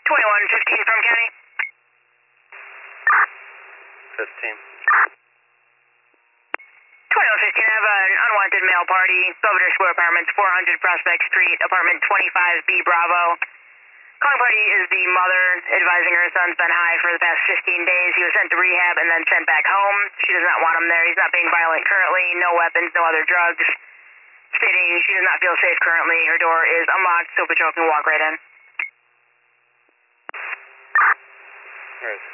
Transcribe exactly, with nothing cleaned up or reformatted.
twenty-one fifteen from County. fifteen. twenty-one fifteen, I have an unwanted male party, Belvedere Square Apartments, four hundred Prospect Street, apartment twenty-five B Bravo. Calling party is the mother advising her son's been high for the past fifteen days. He was sent to rehab and then sent back home. She does not want him there. He's not being violent currently, no weapons, no other drugs. Stating she does not feel safe currently. Her door is unlocked, so patrol can walk right in. Where is it?